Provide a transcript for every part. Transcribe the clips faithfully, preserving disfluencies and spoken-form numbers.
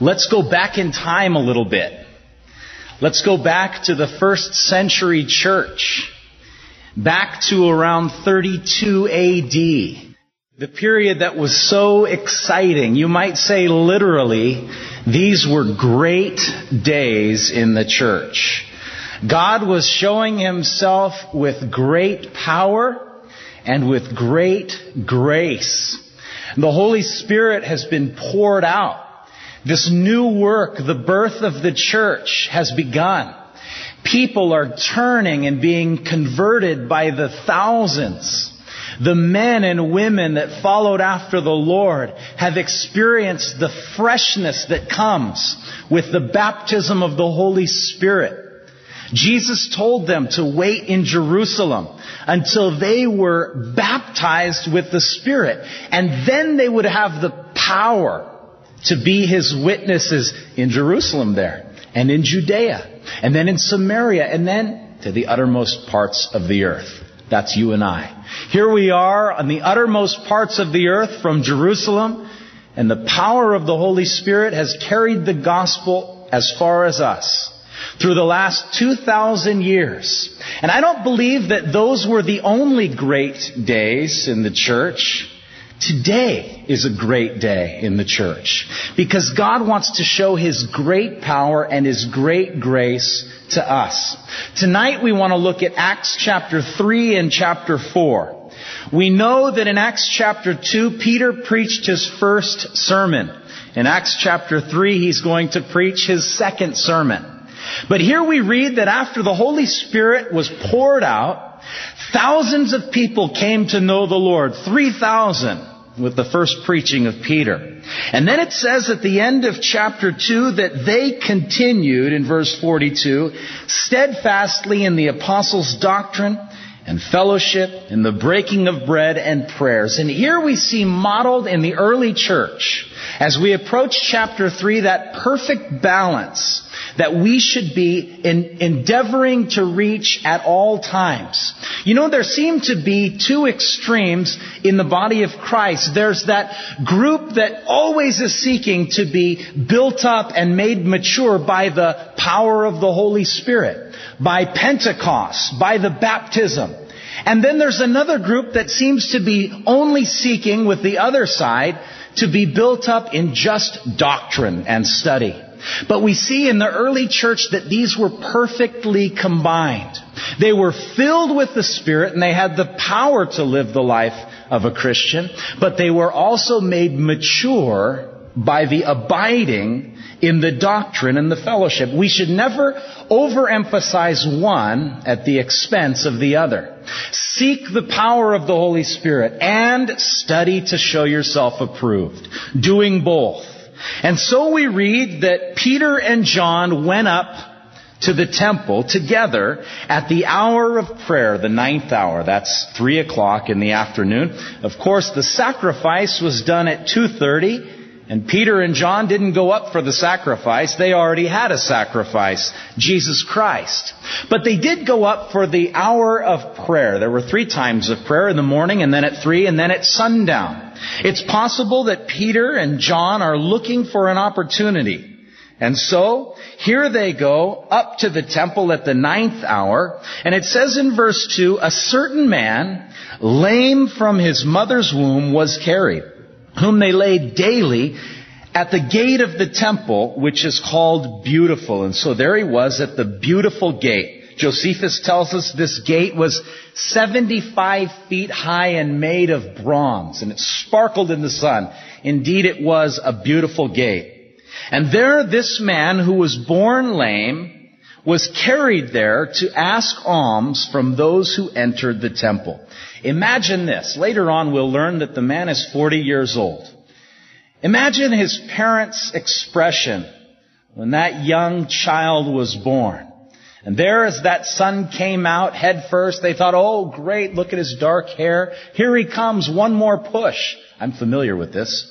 Let's go back in time a little bit. Let's go back to the first century church, back to around thirty-two A D. The period that was so exciting. You might say literally, these were great days in the church. God was showing himself with great power and with great grace. The Holy Spirit has been poured out. This new work, the birth of the church, has begun. People are turning and being converted by the thousands. The men and women that followed after the Lord have experienced the freshness that comes with the baptism of the Holy Spirit. Jesus told them to wait in Jerusalem until they were baptized with the Spirit. And then they would have the power to be His witnesses in Jerusalem there, and in Judea, and then in Samaria, and then to the uttermost parts of the earth. That's you and I. Here we are on the uttermost parts of the earth from Jerusalem, and the power of the Holy Spirit has carried the gospel as far as us through the last two thousand years. And I don't believe that those were the only great days in the church. Today is a great day in the church because God wants to show His great power and His great grace to us. Tonight we want to look at Acts chapter three and chapter four. We know that in Acts chapter two, Peter preached his first sermon. In Acts chapter three, he's going to preach his second sermon. But here we read that after the Holy Spirit was poured out, thousands of people came to know the Lord. three thousand with the first preaching of Peter. And then it says at the end of chapter two that they continued, in verse forty-two, steadfastly in the apostles' doctrine and fellowship, in the breaking of bread and prayers. And here we see modeled in the early church, as we approach chapter three, that perfect balance that we should be in endeavoring to reach at all times. You know, there seem to be two extremes in the body of Christ. There's that group that always is seeking to be built up and made mature by the power of the Holy Spirit, by Pentecost, by the baptism. And then there's another group that seems to be only seeking, with the other side, to be built up in just doctrine and study. But we see in the early church that these were perfectly combined. They were filled with the Spirit and they had the power to live the life of a Christian, but they were also made mature by the abiding in the doctrine and the fellowship. We should never overemphasize one at the expense of the other. Seek the power of the Holy Spirit and study to show yourself approved, doing both. And so we read that Peter and John went up to the temple together at the hour of prayer, the ninth hour. That's three o'clock in the afternoon. Of course, the sacrifice was done at two thirty. And Peter and John didn't go up for the sacrifice. They already had a sacrifice, Jesus Christ. But they did go up for the hour of prayer. There were three times of prayer, in the morning, and then at three, and then at sundown. It's possible that Peter and John are looking for an opportunity. And so, here they go up to the temple at the ninth hour. And it says in verse two, a certain man, lame from his mother's womb, was carried, whom they laid daily at the gate of the temple, which is called Beautiful. And so there he was at the Beautiful Gate. Josephus tells us this gate was seventy-five feet high and made of bronze, and it sparkled in the sun. Indeed, it was a beautiful gate. And there this man who was born lame was carried there to ask alms from those who entered the temple. Imagine this. Later on, we'll learn that the man is forty years old. Imagine his parents' expression when that young child was born. And there, as that son came out head first, they thought, oh, great, look at his dark hair. Here he comes, one more push. I'm familiar with this.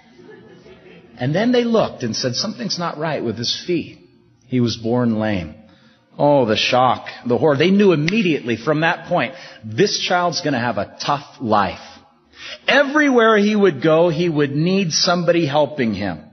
And then they looked and said, something's not right with his feet. He was born lame. Oh, the shock, the horror. They knew immediately from that point, this child's going to have a tough life. Everywhere he would go, he would need somebody helping him.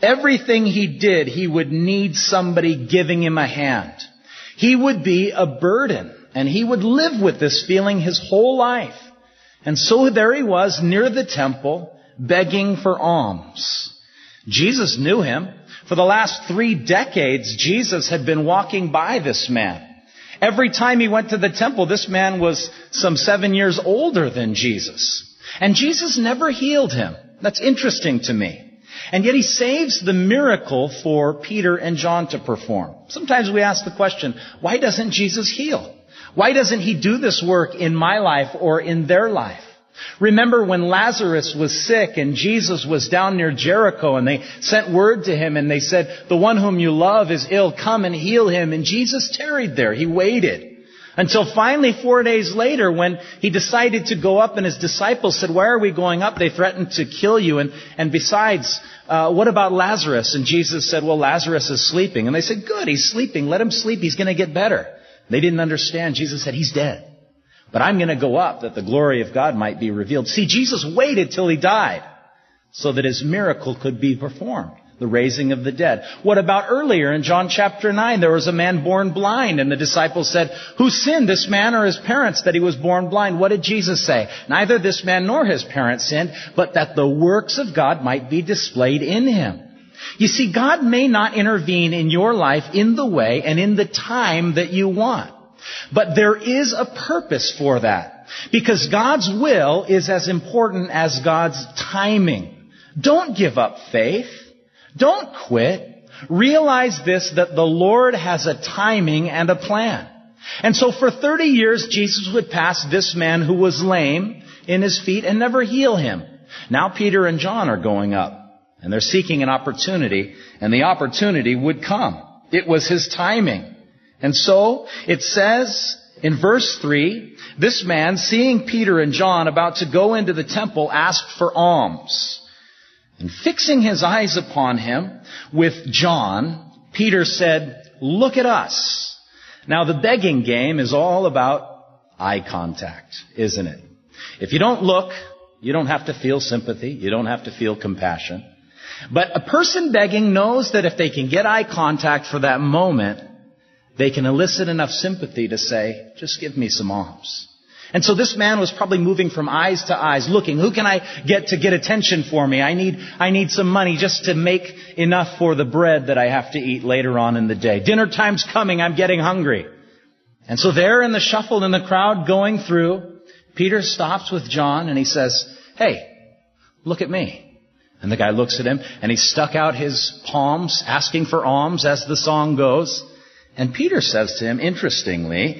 Everything he did, he would need somebody giving him a hand. He would be a burden, and he would live with this feeling his whole life. And so there he was near the temple, begging for alms. Jesus knew him. For the last three decades, Jesus had been walking by this man. Every time he went to the temple, this man was some seven years older than Jesus. And Jesus never healed him. That's interesting to me. And yet he saves the miracle for Peter and John to perform. Sometimes we ask the question, why doesn't Jesus heal? Why doesn't he do this work in my life or in their life? Remember when Lazarus was sick and Jesus was down near Jericho and they sent word to him and they said, the one whom you love is ill, come and heal him. And Jesus tarried there. He waited until finally four days later when he decided to go up and his disciples said, why are we going up? They threatened to kill you. And, and besides, uh, what about Lazarus? And Jesus said, well, Lazarus is sleeping. And they said, good, he's sleeping. Let him sleep. He's going to get better. They didn't understand. Jesus said, he's dead. But I'm going to go up that the glory of God might be revealed. See, Jesus waited till he died so that his miracle could be performed, the raising of the dead. What about earlier in John chapter nine? There was a man born blind, and the disciples said, who sinned, this man or his parents, that he was born blind? What did Jesus say? Neither this man nor his parents sinned, but that the works of God might be displayed in him. You see, God may not intervene in your life in the way and in the time that you want. But there is a purpose for that. Because God's will is as important as God's timing. Don't give up faith. Don't quit. Realize this, that the Lord has a timing and a plan. And so for thirty years, Jesus would pass this man who was lame in his feet and never heal him. Now Peter and John are going up. And they're seeking an opportunity. And the opportunity would come. It was his timing. And so it says in verse three, this man, seeing Peter and John about to go into the temple, asked for alms. And fixing his eyes upon him with John, Peter said, look at us. Now the begging game is all about eye contact, isn't it? If you don't look, you don't have to feel sympathy. You don't have to feel compassion. But a person begging knows that if they can get eye contact for that moment, they can elicit enough sympathy to say, just give me some alms. And so this man was probably moving from eyes to eyes, looking, who can I get to get attention for me? I need, I need some money just to make enough for the bread that I have to eat later on in the day. Dinner time's coming. I'm getting hungry. And so there in the shuffle in the crowd going through, Peter stops with John and he says, hey, look at me. And the guy looks at him and he stuck out his palms, asking for alms as the song goes. And Peter says to him, interestingly,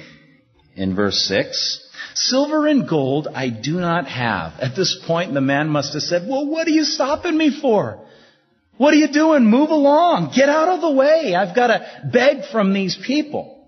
in verse six, silver and gold I do not have. At this point, the man must have said, well, what are you stopping me for? What are you doing? Move along. Get out of the way. I've got to beg from these people.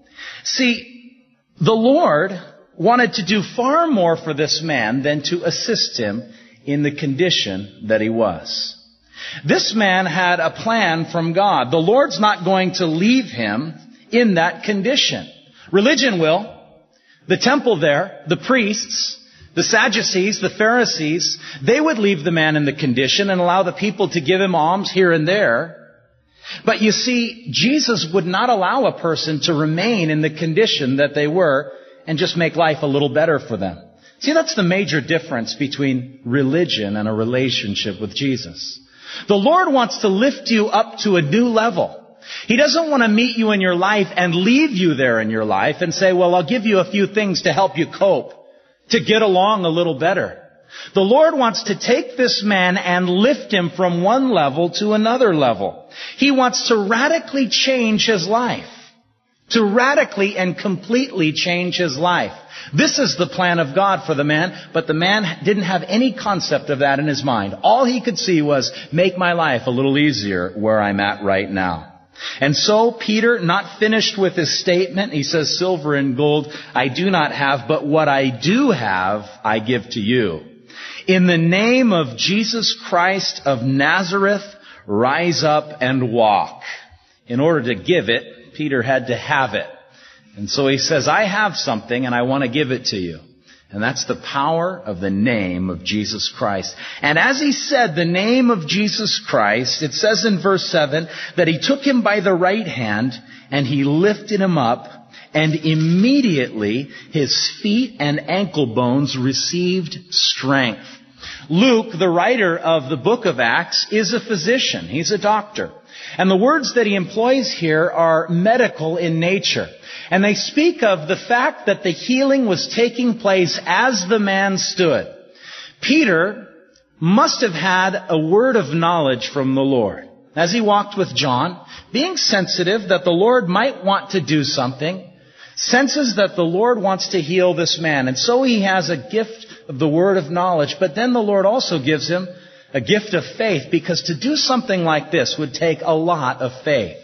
See, the Lord wanted to do far more for this man than to assist him in the condition that he was. This man had a plan from God. The Lord's not going to leave him in that condition. Religion will. The temple there, the priests, the Sadducees, the Pharisees, they would leave the man in the condition and allow the people to give him alms here and there. But you see, Jesus would not allow a person to remain in the condition that they were and just make life a little better for them. See, that's the major difference between religion and a relationship with Jesus. The Lord wants to lift you up to a new level. He doesn't want to meet you in your life and leave you there in your life and say, well, I'll give you a few things to help you cope, to get along a little better. The Lord wants to take this man and lift him from one level to another level. He wants to radically change his life, to radically and completely change his life. This is the plan of God for the man, but the man didn't have any concept of that in his mind. All he could see was, make my life a little easier where I'm at right now. And so Peter, not finished with his statement, he says, silver and gold I do not have, but what I do have, I give to you. In the name of Jesus Christ of Nazareth, rise up and walk. In order to give it, Peter had to have it. And so he says, I have something and I want to give it to you. And that's the power of the name of Jesus Christ. And as he said the name of Jesus Christ, it says in verse seven that he took him by the right hand and he lifted him up, and immediately his feet and ankle bones received strength. Luke, the writer of the book of Acts, is a physician. He's a doctor. And the words that he employs here are medical in nature. And they speak of the fact that the healing was taking place as the man stood. Peter must have had a word of knowledge from the Lord. As he walked with John, being sensitive that the Lord might want to do something, senses that the Lord wants to heal this man. And so he has a gift of the word of knowledge. But then the Lord also gives him a gift of faith, because to do something like this would take a lot of faith.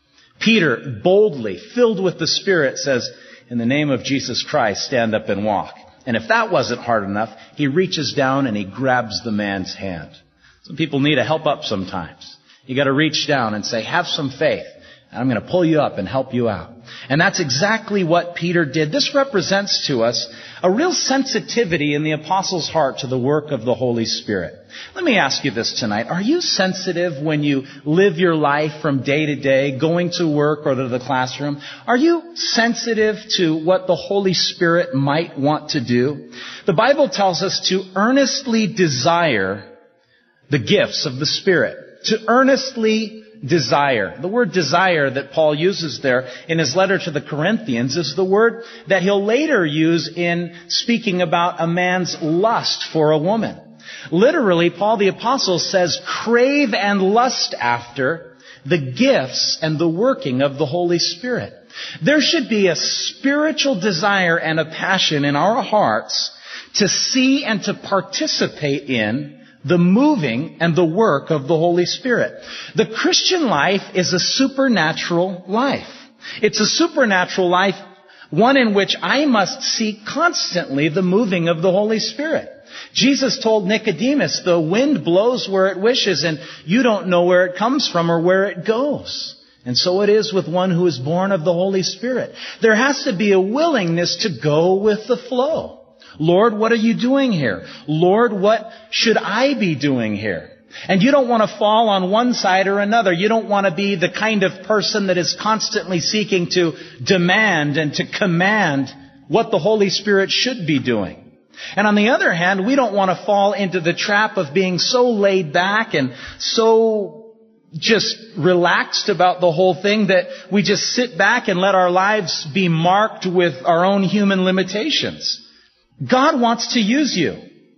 Peter, boldly, filled with the Spirit, says, in the name of Jesus Christ, stand up and walk. And if that wasn't hard enough, he reaches down and he grabs the man's hand. Some people need a help up sometimes. You got to reach down and say, have some faith. I'm going to pull you up and help you out. And that's exactly what Peter did. This represents to us a real sensitivity in the apostle's heart to the work of the Holy Spirit. Let me ask you this tonight. Are you sensitive when you live your life from day to day, going to work or to the classroom? Are you sensitive to what the Holy Spirit might want to do? The Bible tells us to earnestly desire the gifts of the Spirit. To earnestly desire. The word desire that Paul uses there in his letter to the Corinthians is the word that he'll later use in speaking about a man's lust for a woman. Literally, Paul the Apostle says, crave and lust after the gifts and the working of the Holy Spirit. There should be a spiritual desire and a passion in our hearts to see and to participate in the moving and the work of the Holy Spirit. The Christian life is a supernatural life. It's a supernatural life, one in which I must seek constantly the moving of the Holy Spirit. Jesus told Nicodemus, the wind blows where it wishes, and you don't know where it comes from or where it goes. And so it is with one who is born of the Holy Spirit. There has to be a willingness to go with the flow. Lord, what are you doing here? Lord, what should I be doing here? And you don't want to fall on one side or another. You don't want to be the kind of person that is constantly seeking to demand and to command what the Holy Spirit should be doing. And on the other hand, we don't want to fall into the trap of being so laid back and so just relaxed about the whole thing that we just sit back and let our lives be marked with our own human limitations. God wants to use you.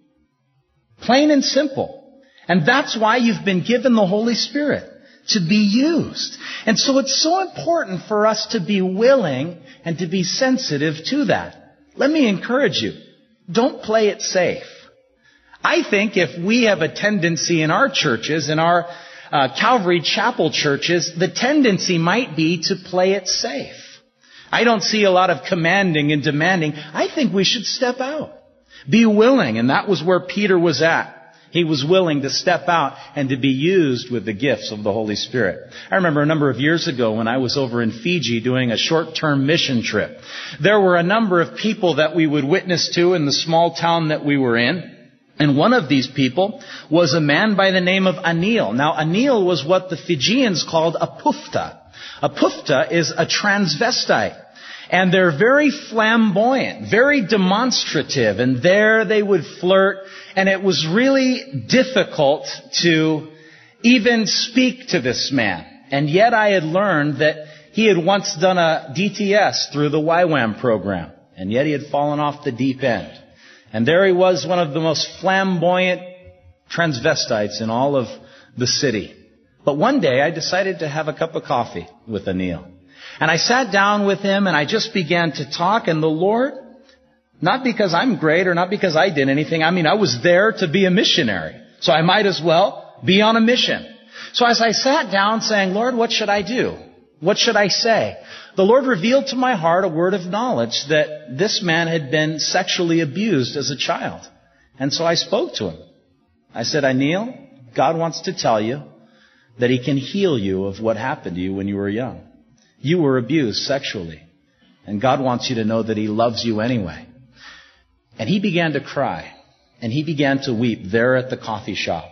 Plain and simple. And that's why you've been given the Holy Spirit, to be used. And so it's so important for us to be willing and to be sensitive to that. Let me encourage you. Don't play it safe. I think if we have a tendency in our churches, in our uh, Calvary Chapel churches, the tendency might be to play it safe. I don't see a lot of commanding and demanding. I think we should step out. Be willing. And that was where Peter was at. He was willing to step out and to be used with the gifts of the Holy Spirit. I remember a number of years ago when I was over in Fiji doing a short-term mission trip. There were a number of people that we would witness to in the small town that we were in. And one of these people was a man by the name of Anil. Now, Anil was what the Fijians called a pufta. A pufta is a transvestite. And they're very flamboyant, very demonstrative. And there they would flirt. And it was really difficult to even speak to this man. And yet I had learned that he had once done a D T S through the Y WAM program. And yet he had fallen off the deep end. And there he was, one of the most flamboyant transvestites in all of the city. But one day I decided to have a cup of coffee with Anil. And I sat down with him and I just began to talk. And the Lord, not because I'm great or not because I did anything. I mean, I was there to be a missionary. So I might as well be on a mission. So as I sat down saying, Lord, what should I do? What should I say? The Lord revealed to my heart a word of knowledge that this man had been sexually abused as a child. And so I spoke to him. I said, Anil, God wants to tell you that He can heal you of what happened to you when you were young. You were abused sexually. And God wants you to know that He loves you anyway. And he began to cry. And he began to weep there at the coffee shop.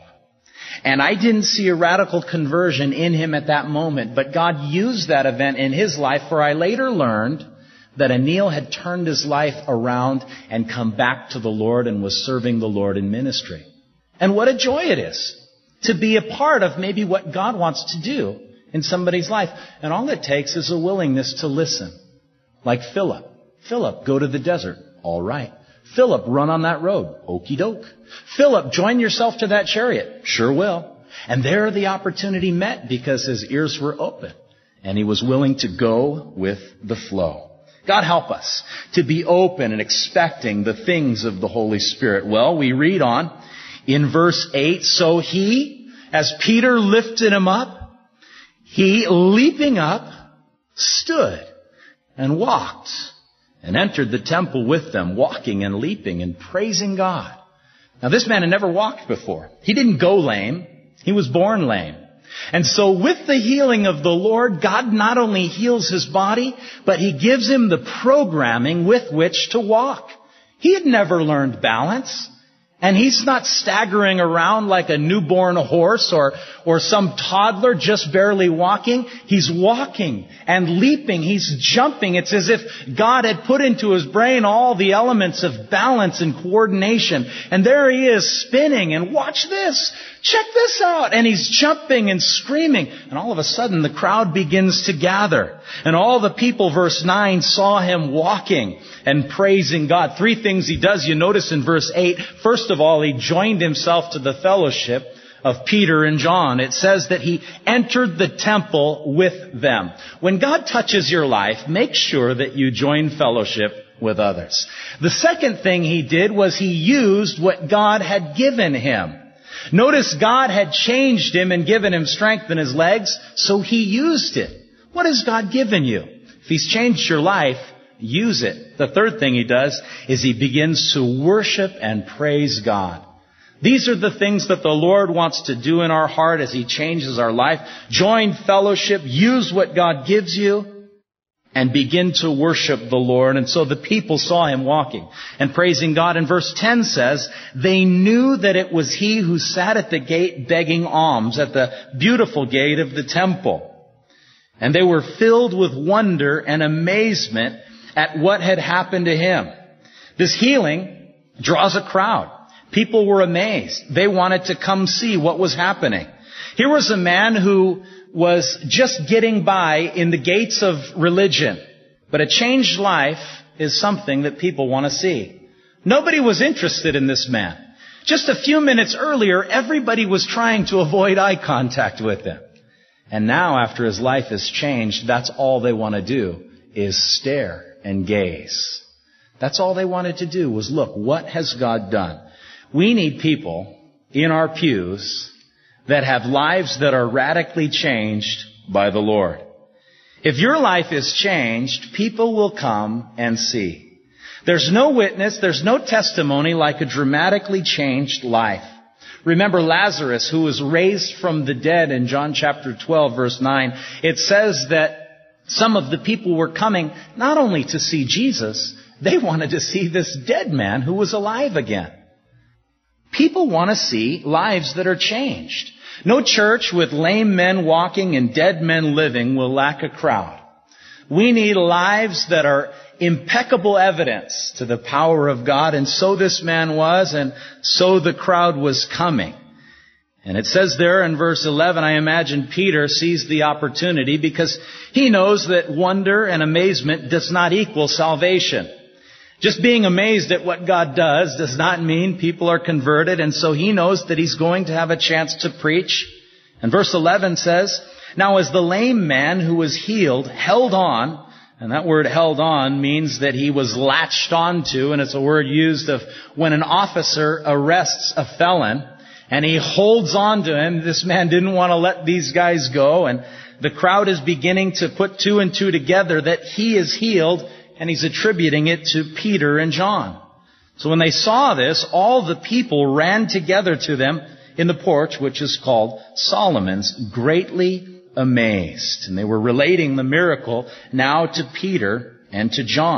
And I didn't see a radical conversion in him at that moment, but God used that event in his life, for I later learned that Anil had turned his life around and come back to the Lord and was serving the Lord in ministry. And what a joy it is to be a part of maybe what God wants to do in somebody's life. And all it takes is a willingness to listen. Like Philip. Philip, go to the desert. All right. Philip, run on that road. Okie doke. Philip, join yourself to that chariot. Sure will. And there the opportunity met because his ears were open. And he was willing to go with the flow. God help us to be open and expecting the things of the Holy Spirit. Well, we read on in verse eight, so he, as Peter lifted him up, he, leaping up, stood and walked and entered the temple with them, walking and leaping and praising God. Now, this man had never walked before. He didn't go lame. He was born lame. And so with the healing of the Lord, God not only heals his body, but he gives him the programming with which to walk. He had never learned balance. And he's not staggering around like a newborn horse or, or some toddler just barely walking. He's walking and leaping. He's jumping. It's as if God had put into his brain all the elements of balance and coordination. And there he is spinning. And watch this. Check this out. And he's jumping and screaming. And all of a sudden the crowd begins to gather. And all the people, verse nine, saw him walking and praising God. Three things he does, you notice in verse eight. First of all, he joined himself to the fellowship of Peter and John. It says that he entered the temple with them. When God touches your life, make sure that you join fellowship with others. The second thing he did was he used what God had given him. Notice God had changed him and given him strength in his legs, so he used it. What has God given you? If he's changed your life, use it. The third thing he does is he begins to worship and praise God. These are the things that the Lord wants to do in our heart as he changes our life. Join fellowship, use what God gives you, and begin to worship the Lord. And so the people saw him walking and praising God. And verse ten says, they knew that it was he who sat at the gate begging alms at the beautiful gate of the temple. And they were filled with wonder and amazement at what had happened to him. This healing draws a crowd. People were amazed. They wanted to come see what was happening. Here was a man who was just getting by in the gates of religion. But a changed life is something that people want to see. Nobody was interested in this man. Just a few minutes earlier, everybody was trying to avoid eye contact with him. And now, after his life has changed, that's all they want to do is stare and gaze. That's all they wanted to do was look, what has God done? We need people in our pews that have lives that are radically changed by the Lord. If your life is changed, people will come and see. There's no witness, there's no testimony like a dramatically changed life. Remember Lazarus, who was raised from the dead in John chapter twelve, verse nine. It says that some of the people were coming not only to see Jesus, they wanted to see this dead man who was alive again. People want to see lives that are changed. No church with lame men walking and dead men living will lack a crowd. We need lives that are impeccable evidence to the power of God, and so this man was, and so the crowd was coming. And it says there in verse eleven, I imagine Peter sees the opportunity because he knows that wonder and amazement does not equal salvation. Just being amazed at what God does does not mean people are converted, and so he knows that he's going to have a chance to preach. And verse eleven says, now as the lame man who was healed held on, and that word held on means that he was latched onto, and it's a word used of when an officer arrests a felon, and he holds on to him. This man didn't want to let these guys go, and the crowd is beginning to put two and two together that he is healed, and he's attributing it to Peter and John. So when they saw this, all the people ran together to them in the porch, which is called Solomon's, greatly amazed. And they were relating the miracle now to Peter and to John.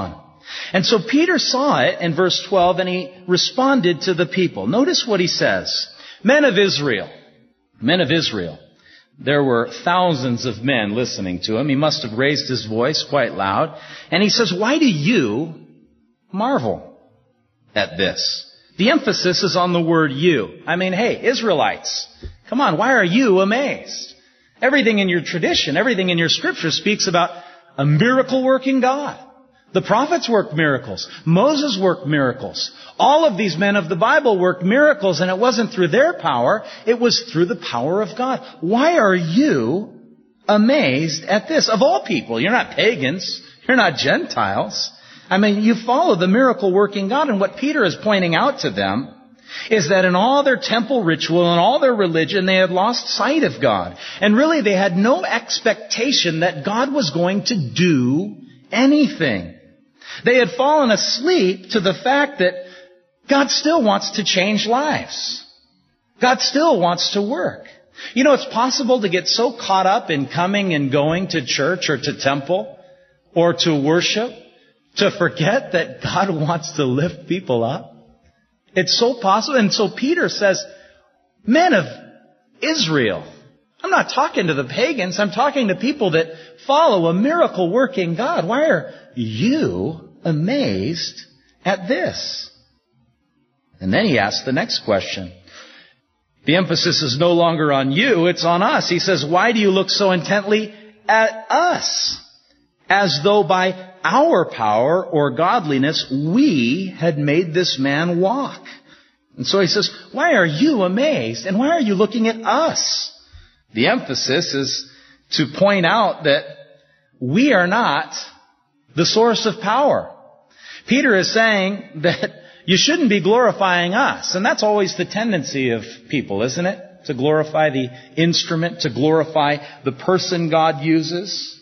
And so Peter saw it in verse twelve, and he responded to the people. Notice what he says. Men of Israel, men of Israel. There were thousands of men listening to him. He must have raised his voice quite loud. And he says, why do you marvel at this? The emphasis is on the word you. I mean, hey, Israelites, come on, why are you amazed? Everything in your tradition, everything in your scripture speaks about a miracle-working God. The prophets worked miracles. Moses worked miracles. All of these men of the Bible worked miracles, and it wasn't through their power. It was through the power of God. Why are you amazed at this? Of all people, you're not pagans. You're not Gentiles. I mean, you follow the miracle-working God, and what Peter is pointing out to them is that in all their temple ritual and all their religion, they had lost sight of God. And really, they had no expectation that God was going to do anything. They had fallen asleep to the fact that God still wants to change lives. God still wants to work. You know, it's possible to get so caught up in coming and going to church or to temple or to worship to forget that God wants to lift people up. It's so possible. And so Peter says, men of Israel. I'm not talking to the pagans. I'm talking to people that follow a miracle-working God. Why are you amazed at this? And then he asks the next question. The emphasis is no longer on you, it's on us. He says, why do you look so intently at us? As though by our power or godliness we had made this man walk. And so he says, why are you amazed? And why are you looking at us? The emphasis is to point out that we are not the source of power. Peter is saying that you shouldn't be glorifying us. And that's always the tendency of people, isn't it? To glorify the instrument, to glorify the person God uses.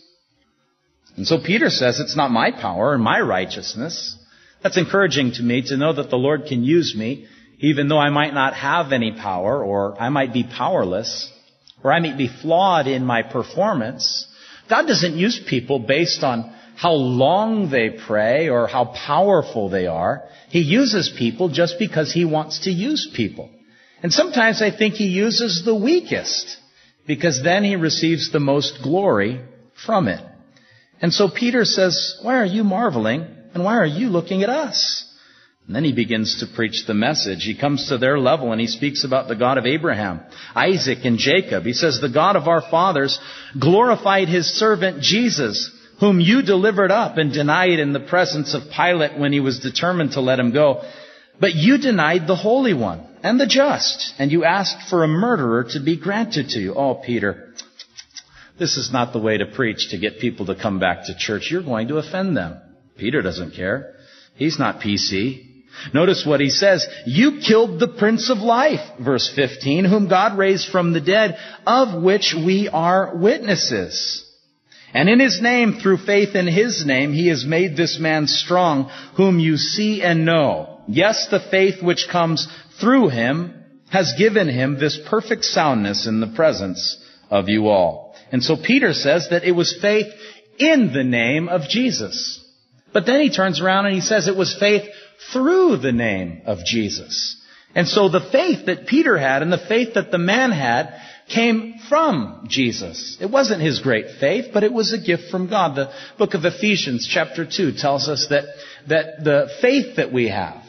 And so Peter says it's not my power and my righteousness. That's encouraging to me to know that the Lord can use me, even though I might not have any power, or I might be powerless, or I might be flawed in my performance. God doesn't use people based on how long they pray or how powerful they are. He uses people just because He wants to use people. And sometimes I think He uses the weakest, because then He receives the most glory from it. And so Peter says, why are you marveling, and why are you looking at us? And then he begins to preach the message. He comes to their level and he speaks about the God of Abraham, Isaac, and Jacob. He says, the God of our fathers glorified His servant Jesus, whom you delivered up and denied in the presence of Pilate when he was determined to let him go. But you denied the Holy One and the just, and you asked for a murderer to be granted to you. Oh, Peter, this is not the way to preach to get people to come back to church. You're going to offend them. Peter doesn't care. He's not P C. Notice what he says. You killed the Prince of Life, verse fifteen, whom God raised from the dead, of which we are witnesses. And in His name, through faith in His name, He has made this man strong, whom you see and know. Yes, the faith which comes through Him has given Him this perfect soundness in the presence of you all. And so Peter says that it was faith in the name of Jesus. But then he turns around and he says it was faith through the name of Jesus. And so the faith that Peter had and the faith that the man had came from Jesus. It wasn't his great faith, but it was a gift from God. The book of Ephesians chapter two tells us that, that the faith that we have,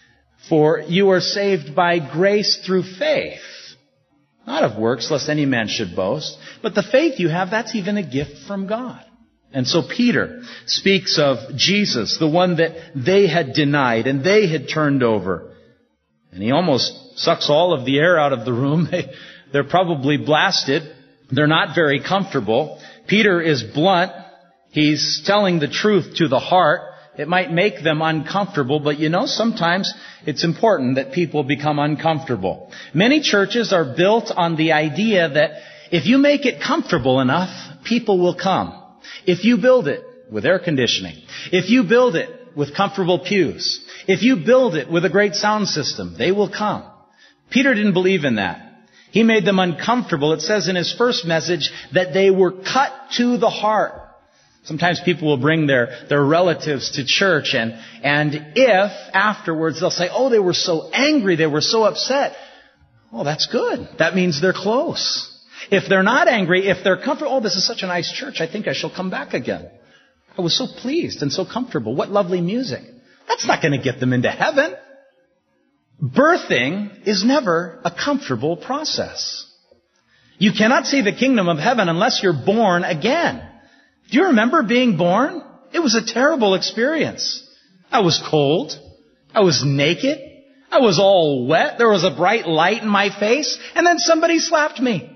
for you are saved by grace through faith, not of works, lest any man should boast. But the faith you have, that's even a gift from God. And so Peter speaks of Jesus, the one that they had denied and they had turned over. And he almost sucks all of the air out of the room. They, they're probably blasted. They're not very comfortable. Peter is blunt. He's telling the truth to the heart. It might make them uncomfortable, but you know, sometimes it's important that people become uncomfortable. Many churches are built on the idea that if you make it comfortable enough, people will come. If you build it with air conditioning, if you build it with comfortable pews, if you build it with a great sound system, they will come. Peter didn't believe in that. He made them uncomfortable. It says in his first message that they were cut to the heart. Sometimes people will bring their, their relatives to church, and, and if afterwards they'll say, oh, they were so angry, they were so upset. Oh, that's good. That means they're close. If they're not angry, if they're comfortable, oh, this is such a nice church, I think I shall come back again. I was so pleased and so comfortable. What lovely music. That's not going to get them into heaven. Birthing is never a comfortable process. You cannot see the kingdom of heaven unless you're born again. Do you remember being born? It was a terrible experience. I was cold. I was naked. I was all wet. There was a bright light in my face. And then somebody slapped me.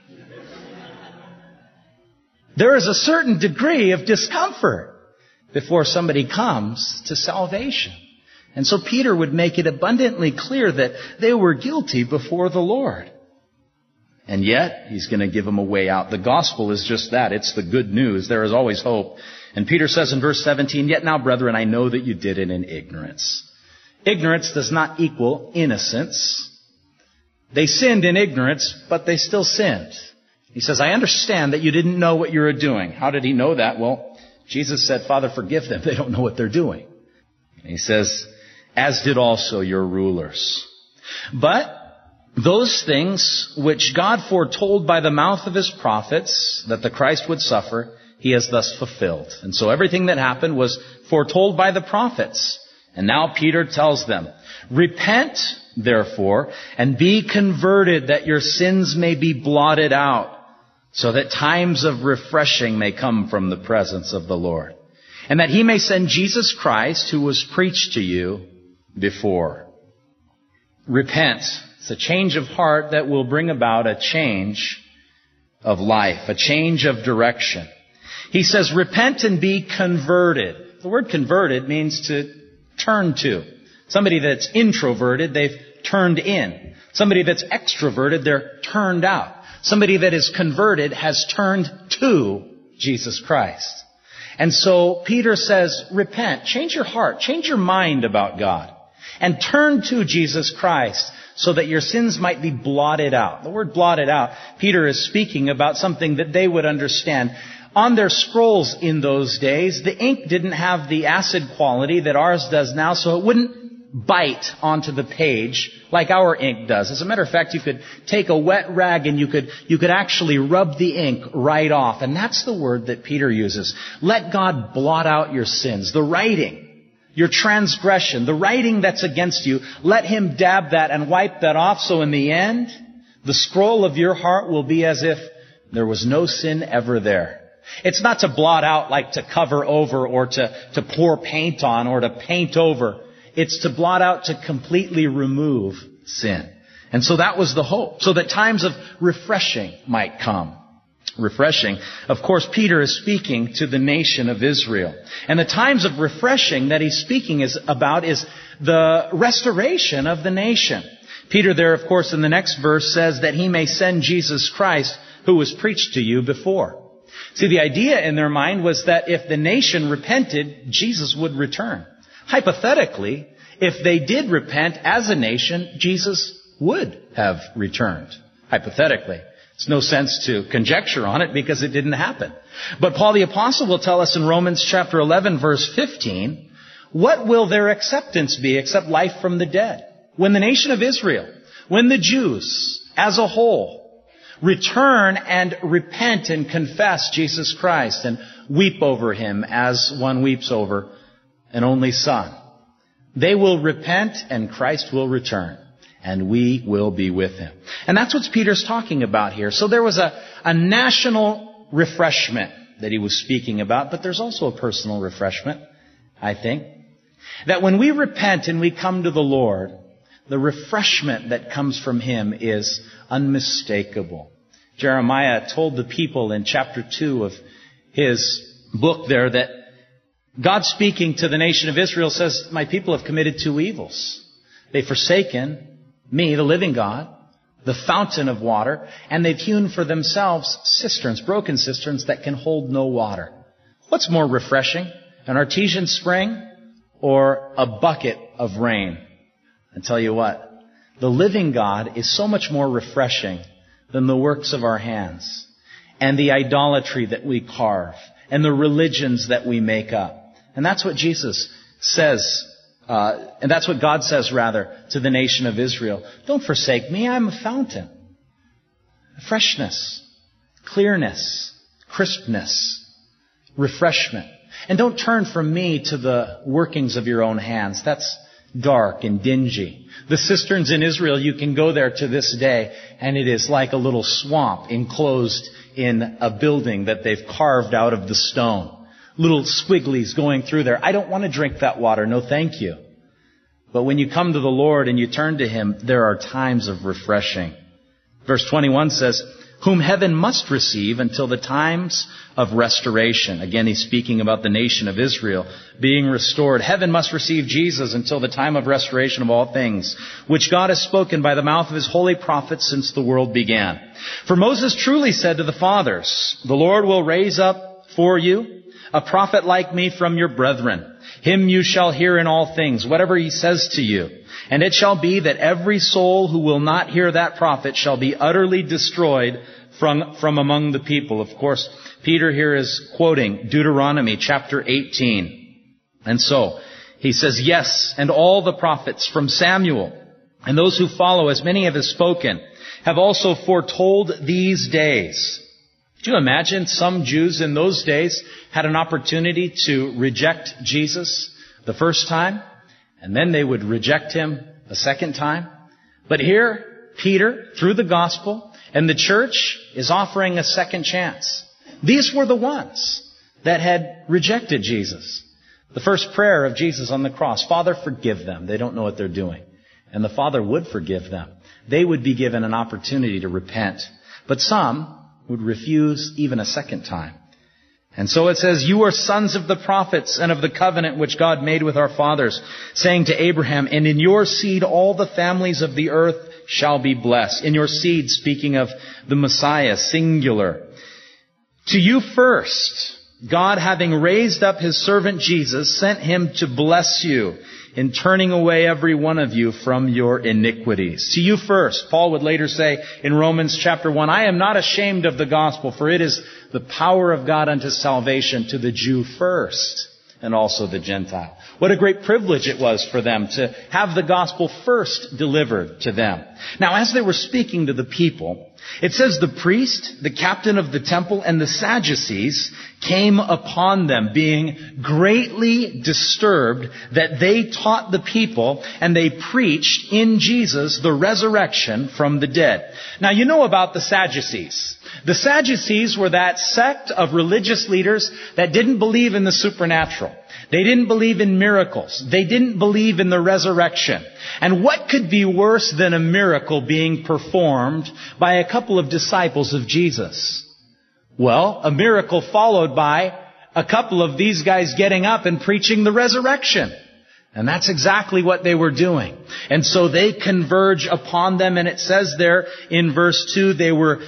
There is a certain degree of discomfort before somebody comes to salvation. And so Peter would make it abundantly clear that they were guilty before the Lord. And yet, he's going to give them a way out. The gospel is just that. It's the good news. There is always hope. And Peter says in verse seventeen, yet now, brethren, I know that you did it in ignorance. Ignorance does not equal innocence. They sinned in ignorance, but they still sinned. He says, I understand that you didn't know what you were doing. How did he know that? Well, Jesus said, Father, forgive them. They don't know what they're doing. And he says, as did also your rulers. But those things which God foretold by the mouth of his prophets that the Christ would suffer, he has thus fulfilled. And so everything that happened was foretold by the prophets. And now Peter tells them, repent, therefore, and be converted that your sins may be blotted out, so that times of refreshing may come from the presence of the Lord, and that he may send Jesus Christ, who was preached to you before. Repent. It's a change of heart that will bring about a change of life, a change of direction. He says, repent and be converted. The word converted means to turn to. Somebody that's introverted, they've turned in. Somebody that's extroverted, they're turned out. Somebody that is converted has turned to Jesus Christ. And so Peter says, repent, change your heart, change your mind about God, and turn to Jesus Christ so that your sins might be blotted out. The word blotted out, Peter is speaking about something that they would understand. On their scrolls in those days, the ink didn't have the acid quality that ours does now, so it wouldn't bite onto the page like our ink does. As a matter of fact, you could take a wet rag and you could you could actually rub the ink right off. And that's the word that Peter uses. Let God blot out your sins, the writing, your transgression, the writing that's against you. Let him dab that and wipe that off, so in the end, the scroll of your heart will be as if there was no sin ever there. It's not to blot out like to cover over or to, to pour paint on or to paint over. It's to blot out, to completely remove sin. And so that was the hope, so that times of refreshing might come. Refreshing. Of course, Peter is speaking to the nation of Israel. And the times of refreshing that he's speaking is about is the restoration of the nation. Peter there, of course, in the next verse says that he may send Jesus Christ, who was preached to you before. See, the idea in their mind was that if the nation repented, Jesus would return. Hypothetically, if they did repent as a nation, Jesus would have returned. Hypothetically. It's no sense to conjecture on it because it didn't happen. But Paul the Apostle will tell us in Romans chapter eleven, verse fifteen, what will their acceptance be except life from the dead? When the nation of Israel, when the Jews as a whole return and repent and confess Jesus Christ and weep over him as one weeps over an only son, they will repent and Christ will return. And we will be with him. And that's what Peter's talking about here. So there was a, a national refreshment that he was speaking about, but there's also a personal refreshment, I think. That when we repent and we come to the Lord, the refreshment that comes from him is unmistakable. Jeremiah told the people in chapter two of his book there that God speaking to the nation of Israel says, my people have committed two evils. They've forsaken me, the living God, the fountain of water, and they've hewn for themselves cisterns, broken cisterns that can hold no water. What's more refreshing, an artesian spring or a bucket of rain? I tell you what, the living God is so much more refreshing than the works of our hands. and the idolatry that we carve and the religions that we make up. And that's what Jesus says, uh, and that's what God says, rather, to the nation of Israel. Don't forsake me. I'm a fountain. Freshness, clearness, crispness, refreshment. And don't turn from me to the workings of your own hands. That's dark and dingy. The cisterns in Israel, you can go there to this day, and it is like a little swamp enclosed in a building that they've carved out of the stone. Little squigglies going through there. I don't want to drink that water. No, thank you. But when you come to the Lord and you turn to Him, there are times of refreshing. Verse twenty-one says, whom heaven must receive until the times of restoration. Again, he's speaking about the nation of Israel being restored. Heaven must receive Jesus until the time of restoration of all things, which God has spoken by the mouth of His holy prophets since the world began. For Moses truly said to the fathers, the Lord will raise up for you a prophet like me from your brethren. Him you shall hear in all things, whatever he says to you. And it shall be that every soul who will not hear that prophet shall be utterly destroyed from, from among the people. Of course, Peter here is quoting Deuteronomy chapter eighteen. And so, he says, yes, and all the prophets from Samuel and those who follow, as many have spoken, have also foretold these days. Do you imagine some Jews in those days had an opportunity to reject Jesus the first time, and then they would reject Him a second time? But here, Peter, through the gospel, and the church is offering a second chance. These were the ones that had rejected Jesus. The first prayer of Jesus on the cross, Father, forgive them. They don't know what they're doing. And the Father would forgive them. They would be given an opportunity to repent. But some would refuse even a second time. And so it says, you are sons of the prophets and of the covenant which God made with our fathers, saying to Abraham, and in your seed all the families of the earth shall be blessed. In your seed, speaking of the Messiah, singular. To you first, God, having raised up His servant Jesus, sent Him to bless you in turning away every one of you from your iniquities. To you first, Paul would later say in Romans chapter one, I am not ashamed of the gospel, for it is the power of God unto salvation to the Jew first, and also the Gentile. What a great privilege it was for them to have the gospel first delivered to them. Now, as they were speaking to the people, it says the priest, the captain of the temple, and the Sadducees came upon them, being greatly disturbed that they taught the people and they preached in Jesus the resurrection from the dead. Now, you know about the Sadducees. The Sadducees were that sect of religious leaders that didn't believe in the supernatural. They didn't believe in miracles. They didn't believe in the resurrection. And what could be worse than a miracle being performed by a couple of disciples of Jesus? Well, a miracle followed by a couple of these guys getting up and preaching the resurrection. And that's exactly what they were doing. And so they converge upon them, and it says there in verse two, they were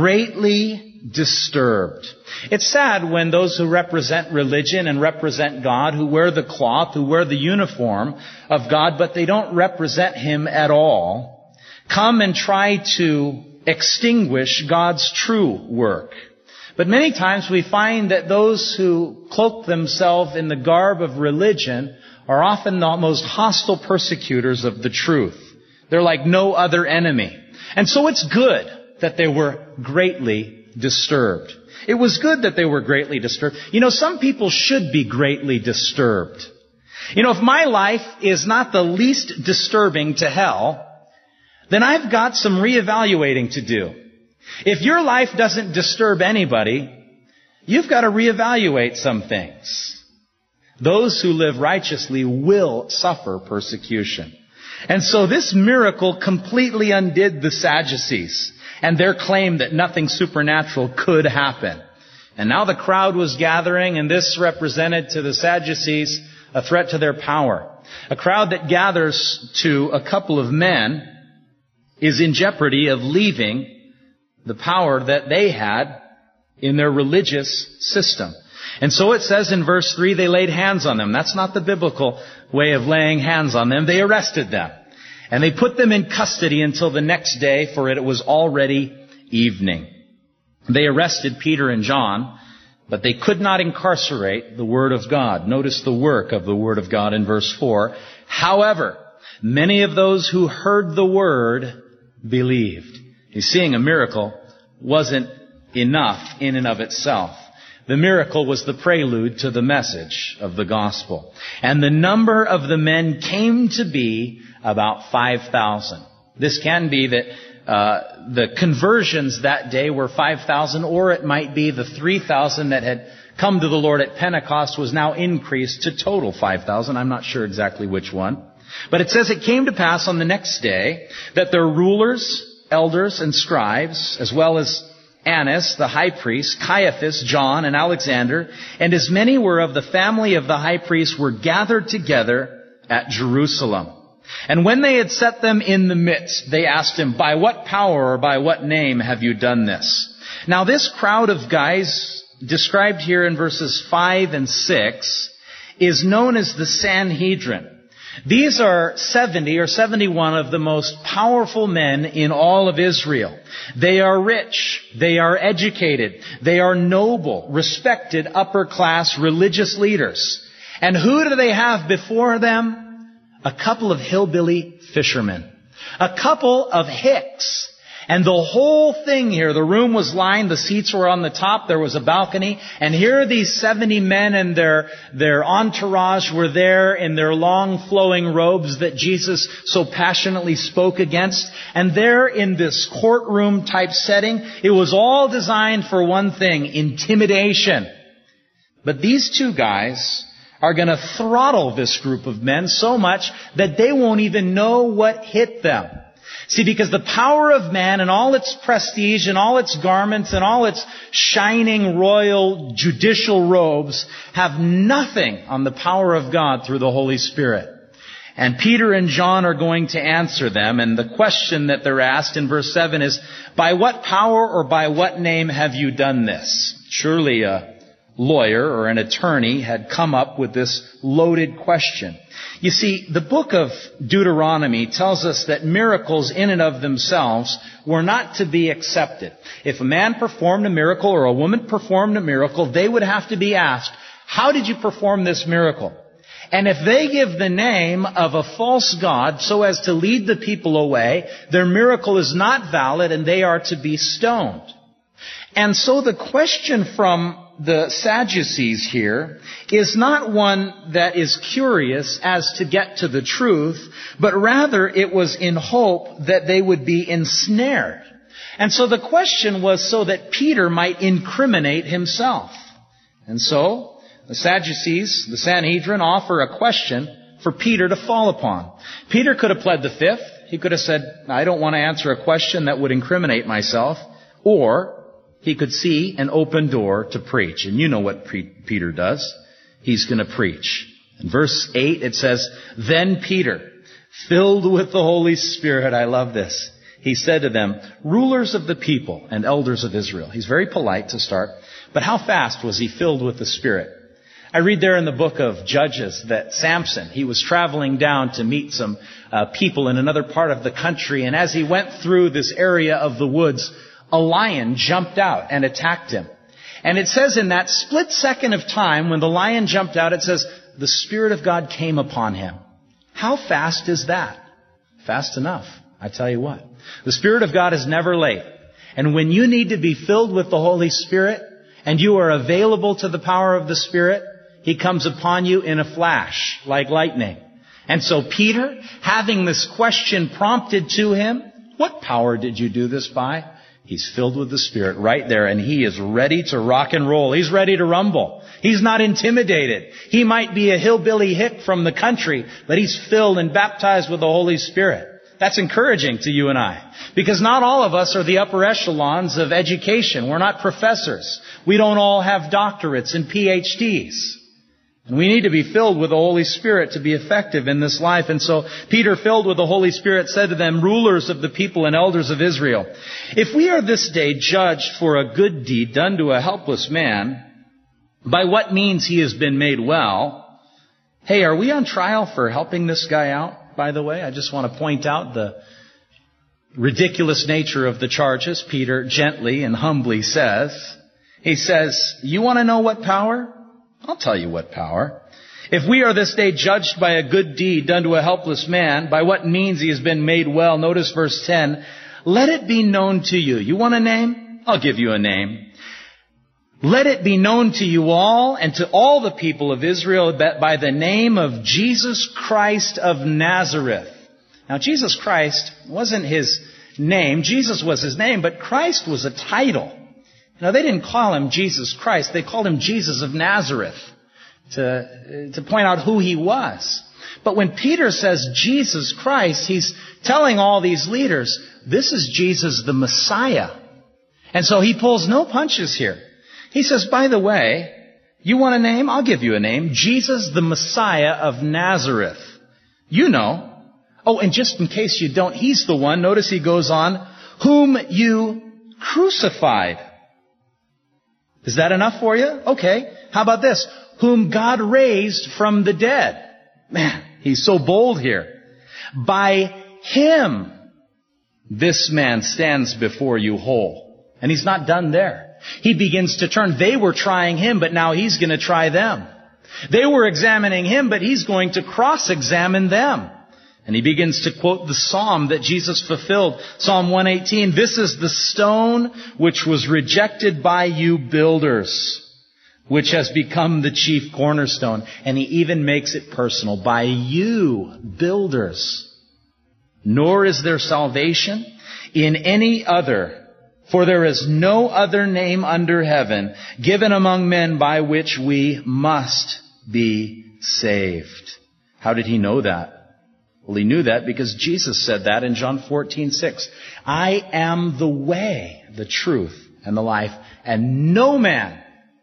greatly disturbed. It's sad when those who represent religion and represent God, who wear the cloth, who wear the uniform of God, but they don't represent Him at all, come and try to extinguish God's true work. But many times we find that those who cloak themselves in the garb of religion are often the most hostile persecutors of the truth. They're like no other enemy. And so it's good that they were greatly disturbed. It was good that they were greatly disturbed. You know, some people should be greatly disturbed. You know, if my life is not the least disturbing to hell, then I've got some reevaluating to do. If your life doesn't disturb anybody, you've got to reevaluate some things. Those who live righteously will suffer persecution. And so this miracle completely undid the Sadducees and their claim that nothing supernatural could happen. And now the crowd was gathering, and this represented to the Sadducees a threat to their power. A crowd that gathers to a couple of men is in jeopardy of leaving the power that they had in their religious system. And so it says in verse three, they laid hands on them. That's not the biblical way of laying hands on them. They arrested them. And they put them in custody until the next day, for it was already evening. They arrested Peter and John, but they could not incarcerate the Word of God. Notice the work of the Word of God in verse four. However, many of those who heard the Word believed. You see, seeing a miracle wasn't enough in and of itself. The miracle was the prelude to the message of the gospel. And the number of the men came to be about five thousand. This can be that uh, the conversions that day were five thousand, or it might be the three thousand that had come to the Lord at Pentecost was now increased to total five thousand. I'm not sure exactly which one. But it says it came to pass on the next day that their rulers, elders, and scribes, as well as Annas, the high priest, Caiaphas, John, and Alexander, and as many were of the family of the high priest, were gathered together at Jerusalem. And when they had set them in the midst, they asked him, by what power or by what name have you done this? Now this crowd of guys described here in verses five and six is known as the Sanhedrin. These are seventy or seventy-one of the most powerful men in all of Israel. They are rich. They are educated. They are noble, respected, upper-class religious leaders. And who do they have before them? A couple of hillbilly fishermen. A couple of hicks. And the whole thing here, the room was lined, the seats were on the top, there was a balcony, and here are these seventy men and their, their entourage were there in their long flowing robes that Jesus so passionately spoke against. And there in this courtroom type setting, it was all designed for one thing, intimidation. But these two guys are going to throttle this group of men so much that they won't even know what hit them. See, because the power of man and all its prestige and all its garments and all its shining royal judicial robes have nothing on the power of God through the Holy Spirit. And Peter and John are going to answer them. And the question that they're asked in verse seven is, by what power or by what name have you done this? Surely a lawyer or an attorney had come up with this loaded question. You see, the book of Deuteronomy tells us that miracles in and of themselves were not to be accepted. If a man performed a miracle or a woman performed a miracle, they would have to be asked, how did you perform this miracle? And if they give the name of a false god so as to lead the people away, their miracle is not valid and they are to be stoned. And so the question from the Sadducees here is not one that is curious as to get to the truth, but rather it was in hope that they would be ensnared. And so the question was so that Peter might incriminate himself. And so the Sadducees, the Sanhedrin, offer a question for Peter to fall upon. Peter could have pled the fifth. He could have said, I don't want to answer a question that would incriminate myself. Or he could see an open door to preach. And you know what pre- Peter does. He's going to preach. In verse eight it says, then Peter, filled with the Holy Spirit, I love this, he said to them, rulers of the people and elders of Israel. He's very polite to start. But how fast was he filled with the Spirit? I read there in the book of Judges that Samson, he was traveling down to meet some uh, people in another part of the country. And as he went through this area of the woods, a lion jumped out and attacked him. And it says in that split second of time when the lion jumped out, it says, the Spirit of God came upon him. How fast is that? Fast enough, I tell you what. The Spirit of God is never late. And when you need to be filled with the Holy Spirit and you are available to the power of the Spirit, He comes upon you in a flash, like lightning. And so Peter, having this question prompted to him, what power did you do this by? He's filled with the Spirit right there, and he is ready to rock and roll. He's ready to rumble. He's not intimidated. He might be a hillbilly hick from the country, but he's filled and baptized with the Holy Spirit. That's encouraging to you and I, because not all of us are the upper echelons of education. We're not professors. We don't all have doctorates and P H Ds. And we need to be filled with the Holy Spirit to be effective in this life. And so Peter, filled with the Holy Spirit, said to them, rulers of the people and elders of Israel, if we are this day judged for a good deed done to a helpless man, by what means he has been made well, hey, are we on trial for helping this guy out, by the way? I just want to point out the ridiculous nature of the charges, Peter gently and humbly says, he says, you want to know what power? I'll tell you what power. If we are this day judged by a good deed done to a helpless man, by what means he has been made well, notice verse ten, let it be known to you. You want a name? I'll give you a name. Let it be known to you all and to all the people of Israel that by the name of Jesus Christ of Nazareth. Now, Jesus Christ wasn't his name. Jesus was his name, but Christ was a title. You know, they didn't call him Jesus Christ. They called him Jesus of Nazareth to, to point out who he was. But when Peter says Jesus Christ, he's telling all these leaders, this is Jesus the Messiah. And so he pulls no punches here. He says, by the way, you want a name? I'll give you a name. Jesus the Messiah of Nazareth. You know. Oh, and just in case you don't, he's the one, notice he goes on, whom you crucified. Is that enough for you? Okay. How about this? Whom God raised from the dead. Man, he's so bold here. By him, this man stands before you whole. And he's not done there. He begins to turn. They were trying him, but now he's going to try them. They were examining him, but he's going to cross-examine them. And he begins to quote the psalm that Jesus fulfilled. Psalm one eighteen, this is the stone which was rejected by you builders, which has become the chief cornerstone. And he even makes it personal. By you builders. Nor is there salvation in any other. For there is no other name under heaven given among men by which we must be saved. How did he know that? Well, he knew that because Jesus said that in John fourteen six. I am the way, the truth, and the life, and no man,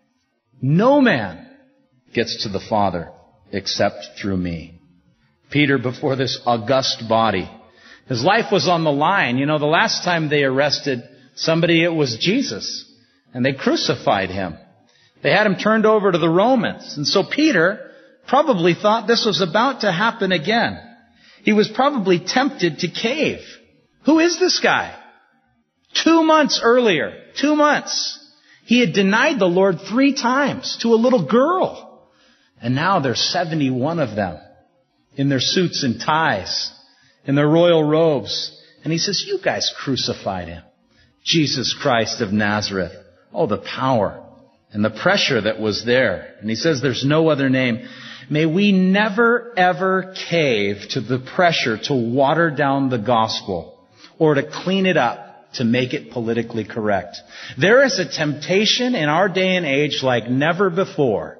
no man gets to the Father except through me. Peter, before this august body, his life was on the line. You know, the last time they arrested somebody, it was Jesus. And they crucified him. They had him turned over to the Romans. And so Peter probably thought this was about to happen again. He was probably tempted to cave. Who is this guy? Two months earlier, two months, he had denied the Lord three times to a little girl. And now there's seventy-one of them in their suits and ties, in their royal robes. And he says, you guys crucified him. Jesus Christ of Nazareth. Oh, the power and the pressure that was there. And he says there's no other name. May we never, ever cave to the pressure to water down the gospel or to clean it up to make it politically correct. There is a temptation in our day and age like never before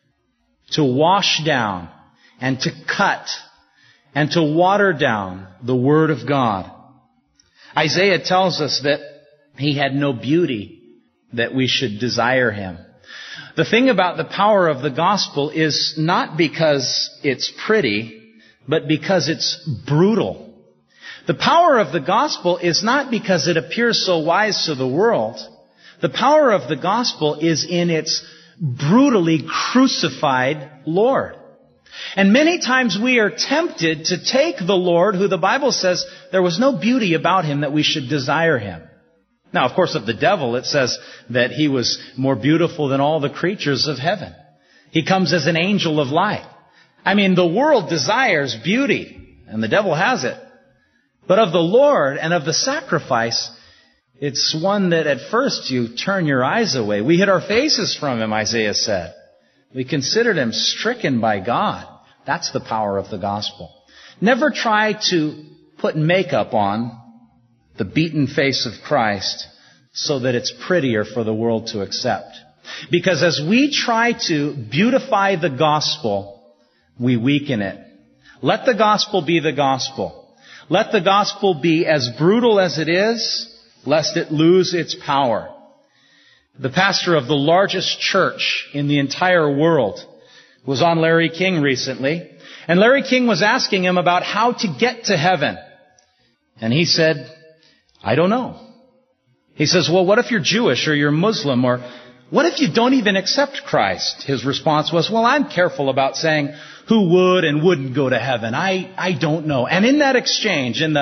to wash down and to cut and to water down the Word of God. Isaiah tells us that he had no beauty that we should desire him. The thing about the power of the gospel is not because it's pretty, but because it's brutal. The power of the gospel is not because it appears so wise to the world. The power of the gospel is in its brutally crucified Lord. And many times we are tempted to take the Lord, who the Bible says there was no beauty about him that we should desire him. Now, of course, of the devil, it says that he was more beautiful than all the creatures of heaven. He comes as an angel of light. I mean, the world desires beauty, and the devil has it. But of the Lord and of the sacrifice, it's one that at first you turn your eyes away. We hid our faces from him, Isaiah said. We considered him stricken by God. That's the power of the gospel. Never try to put makeup on the beaten face of Christ so that it's prettier for the world to accept. Because as we try to beautify the gospel, we weaken it. Let the gospel be the gospel. Let the gospel be as brutal as it is, lest it lose its power. The pastor of the largest church in the entire world was on Larry King recently. And Larry King was asking him about how to get to heaven. And he said, I don't know. He says, well, what if you're Jewish or you're Muslim, or what if you don't even accept Christ? His response was, well, I'm careful about saying who would and wouldn't go to heaven. I, I don't know. And in that exchange, in the,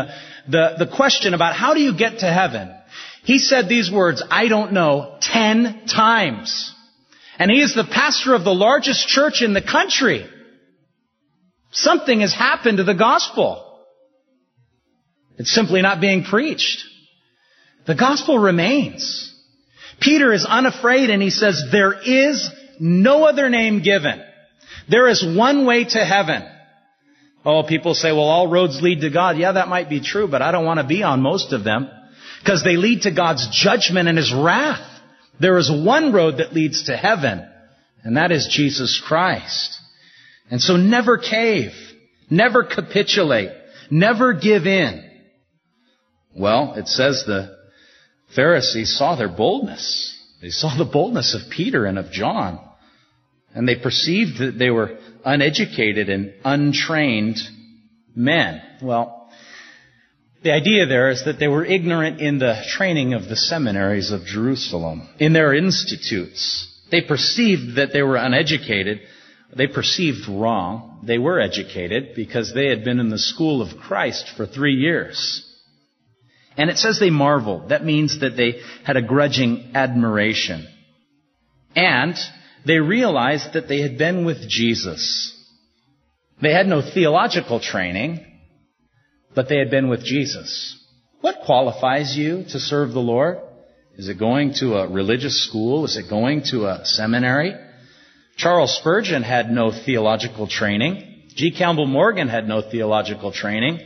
the, the question about how do you get to heaven, he said these words, I don't know, ten times. And he is the pastor of the largest church in the country. Something has happened to the gospel. It's simply not being preached. The gospel remains. Peter is unafraid and he says, there is no other name given. There is one way to heaven. Oh, people say, well, all roads lead to God. Yeah, that might be true, but I don't want to be on most of them because they lead to God's judgment and His wrath. There is one road that leads to heaven, and that is Jesus Christ. And so never cave, never capitulate, never give in. Well, it says the Pharisees saw their boldness. They saw the boldness of Peter and of John. And they perceived that they were uneducated and untrained men. Well, the idea there is that they were ignorant in the training of the seminaries of Jerusalem, in their institutes. They perceived that they were uneducated. They perceived wrong. They were educated because they had been in the school of Christ for three years. And it says they marveled. That means that they had a grudging admiration. And they realized that they had been with Jesus. They had no theological training, but they had been with Jesus. What qualifies you to serve the Lord? Is it going to a religious school? Is it going to a seminary? Charles Spurgeon had no theological training. G. Campbell Morgan had no theological training.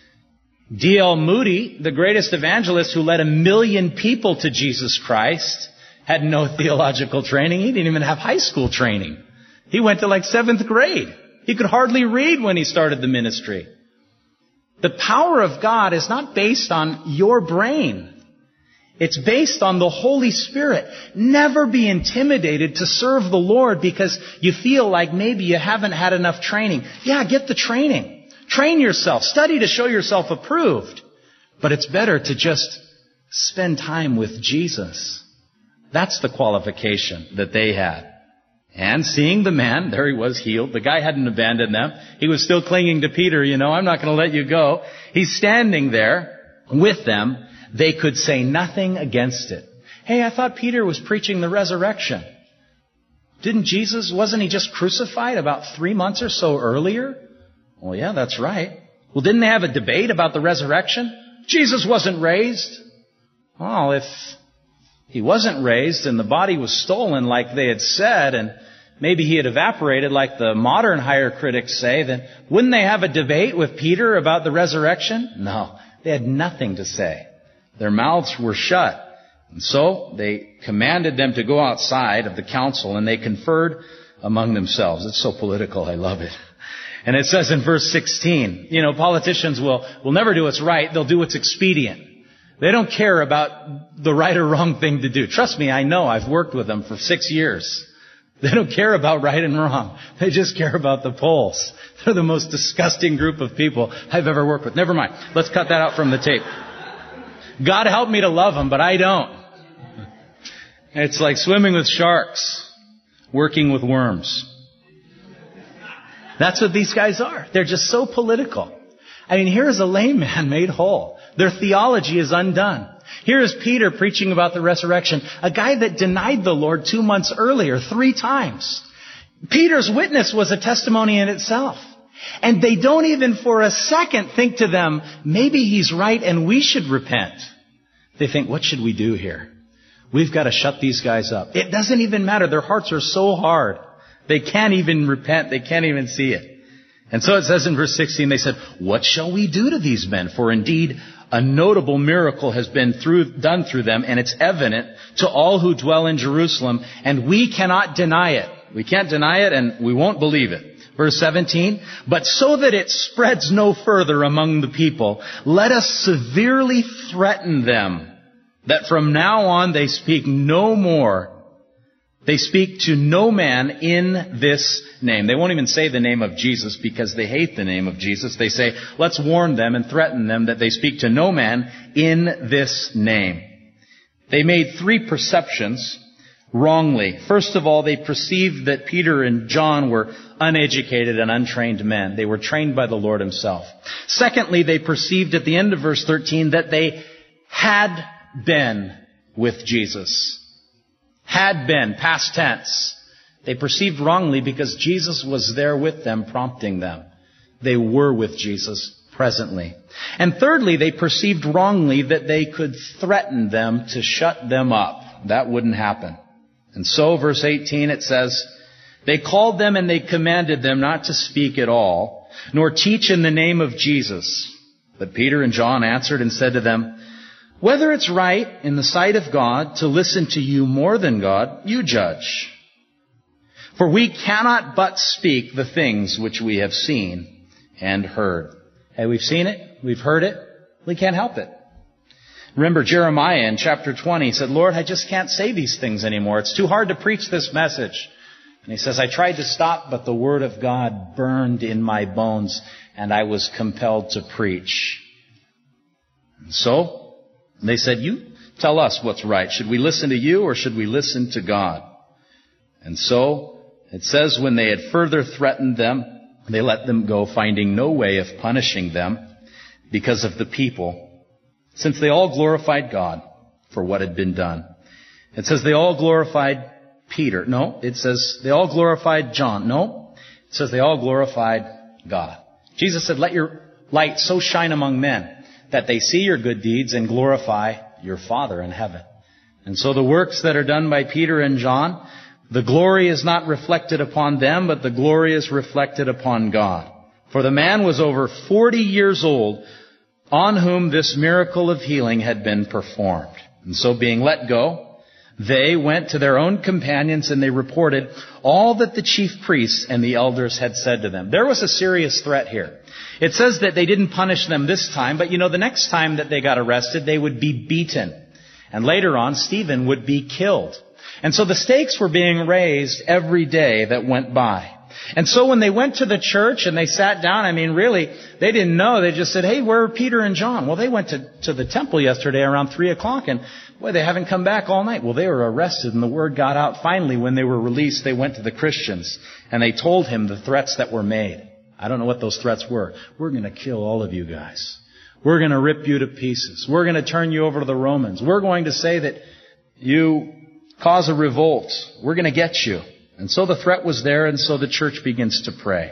D L Moody, the greatest evangelist who led a million people to Jesus Christ, had no theological training. He didn't even have high school training. He went to like seventh grade. He could hardly read when he started the ministry. The power of God is not based on your brain. It's based on the Holy Spirit. Never be intimidated to serve the Lord because you feel like maybe you haven't had enough training. Yeah, get the training. Train yourself. Study to show yourself approved. But it's better to just spend time with Jesus. That's the qualification that they had. And seeing the man, there he was healed. The guy hadn't abandoned them. He was still clinging to Peter, you know, I'm not going to let you go. He's standing there with them. They could say nothing against it. Hey, I thought Peter was preaching the resurrection. Didn't Jesus, wasn't he just crucified about three months or so earlier? Well, yeah, that's right. Well, didn't they have a debate about the resurrection? Jesus wasn't raised. Well, if he wasn't raised and the body was stolen like they had said, and maybe he had evaporated like the modern higher critics say, then wouldn't they have a debate with Peter about the resurrection? No, they had nothing to say. Their mouths were shut. And so they commanded them to go outside of the council, and they conferred among themselves. It's so political, I love it. And it says in verse sixteen, you know, politicians will, will never do what's right. They'll do what's expedient. They don't care about the right or wrong thing to do. Trust me, I know. I've worked with them for six years. They don't care about right and wrong. They just care about the polls. They're the most disgusting group of people I've ever worked with. Never mind. Let's cut that out from the tape. God help me to love them, but I don't. It's like swimming with sharks, working with worms. That's what these guys are. They're just so political. I mean, here is a lame man made whole. Their theology is undone. Here is Peter preaching about the resurrection, a guy that denied the Lord two months earlier, three times. Peter's witness was a testimony in itself. And they don't even for a second think to them, maybe he's right and we should repent. They think, what should we do here? We've got to shut these guys up. It doesn't even matter. Their hearts are so hard. They can't even repent. They can't even see it. And so it says in verse sixteen, they said, what shall we do to these men? For indeed, a notable miracle has been through, done through them, and it's evident to all who dwell in Jerusalem, and we cannot deny it. We can't deny it, and we won't believe it. Verse seventeen, but so that it spreads no further among the people, let us severely threaten them, that from now on they speak no more. They speak to no man in this name. They won't even say the name of Jesus because they hate the name of Jesus. They say, let's warn them and threaten them that they speak to no man in this name. They made three perceptions wrongly. First of all, they perceived that Peter and John were uneducated and untrained men. They were trained by the Lord himself. Secondly, they perceived at the end of verse thirteen that they had been with Jesus. Had been, past tense. They perceived wrongly because Jesus was there with them, prompting them. They were with Jesus presently. And thirdly, they perceived wrongly that they could threaten them to shut them up. That wouldn't happen. And so, verse eighteen, it says, they called them and they commanded them not to speak at all, nor teach in the name of Jesus. But Peter and John answered and said to them, whether it's right in the sight of God to listen to you more than God, you judge. For we cannot but speak the things which we have seen and heard. Hey, we've seen it, we've heard it, we can't help it. Remember Jeremiah in chapter twenty said, Lord, I just can't say these things anymore. It's too hard to preach this message. And he says, I tried to stop, but the word of God burned in my bones, and I was compelled to preach. And so, they said, you tell us what's right. Should we listen to you or should we listen to God? And so, it says when they had further threatened them, they let them go, finding no way of punishing them because of the people, since they all glorified God for what had been done. It says they all glorified Peter. No, it says they all glorified John. No, it says they all glorified God. Jesus said, let your light so shine among men that they see your good deeds and glorify your Father in heaven. And so the works that are done by Peter and John, the glory is not reflected upon them, but the glory is reflected upon God. For the man was over forty years old on whom this miracle of healing had been performed. And so being let go, they went to their own companions and they reported all that the chief priests and the elders had said to them. There was a serious threat here. It says that they didn't punish them this time, but you know, the next time that they got arrested, they would be beaten. And later on, Stephen would be killed. And so the stakes were being raised every day that went by. And so when they went to the church and they sat down, I mean, really, they didn't know. They just said, hey, where are Peter and John? Well, they went to, to the temple yesterday around three o'clock, and boy, they haven't come back all night. Well, they were arrested, and the word got out. Finally, when they were released, they went to the Christians, and they told him the threats that were made. I don't know what those threats were. We're going to kill all of you guys. We're going to rip you to pieces. We're going to turn you over to the Romans. We're going to say that you cause a revolt. We're going to get you. And so the threat was there, and so the church begins to pray.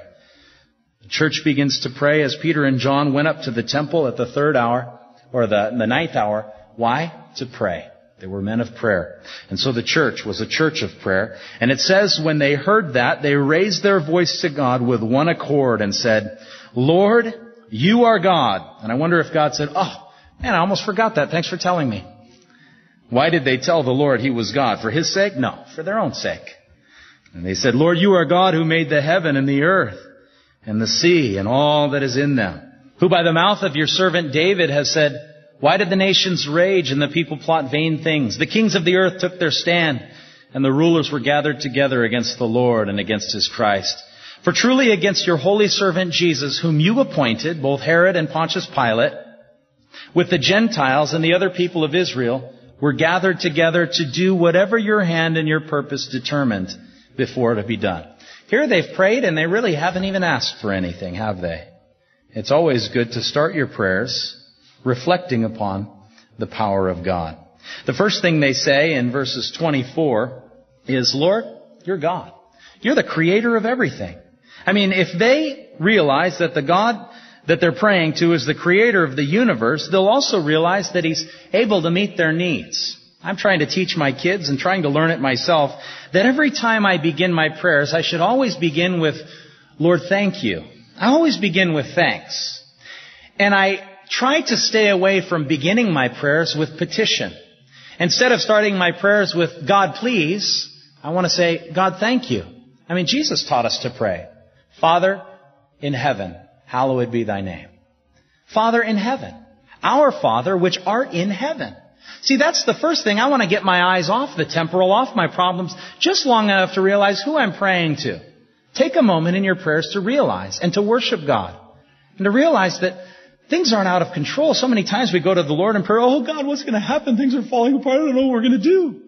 The church begins to pray as Peter and John went up to the temple at the third hour, or the, the ninth hour. Why? To pray. They were men of prayer. And so the church was a church of prayer. And it says when they heard that, they raised their voice to God with one accord and said, Lord, you are God. And I wonder if God said, oh, man, I almost forgot that. Thanks for telling me. Why did they tell the Lord he was God? For his sake? No, for their own sake. And they said, Lord, you are God who made the heaven and the earth and the sea and all that is in them, who by the mouth of your servant David has said, why did the nations rage and the people plot vain things? The kings of the earth took their stand, and the rulers were gathered together against the Lord and against his Christ. For truly against your holy servant Jesus, whom you appointed, both Herod and Pontius Pilate, with the Gentiles and the other people of Israel, were gathered together to do whatever your hand and your purpose determined before to be done. Here they've prayed and they really haven't even asked for anything, have they? It's always good to start your prayers reflecting upon the power of God. The first thing they say in verses twenty-four is, Lord, you're God. You're the creator of everything. I mean, if they realize that the God that they're praying to is the creator of the universe, they'll also realize that he's able to meet their needs. I'm trying to teach my kids and trying to learn it myself that every time I begin my prayers, I should always begin with, Lord, thank you. I always begin with thanks. And I try to stay away from beginning my prayers with petition. Instead of starting my prayers with, God, please, I want to say, God, thank you. I mean, Jesus taught us to pray. Father in heaven, hallowed be thy name. Father in heaven, our Father which art in heaven. See, that's the first thing. I want to get my eyes off the temporal, off my problems, just long enough to realize who I'm praying to. Take a moment in your prayers to realize and to worship God. And to realize that things aren't out of control. So many times we go to the Lord and pray, oh God, what's going to happen? Things are falling apart. I don't know what we're going to do.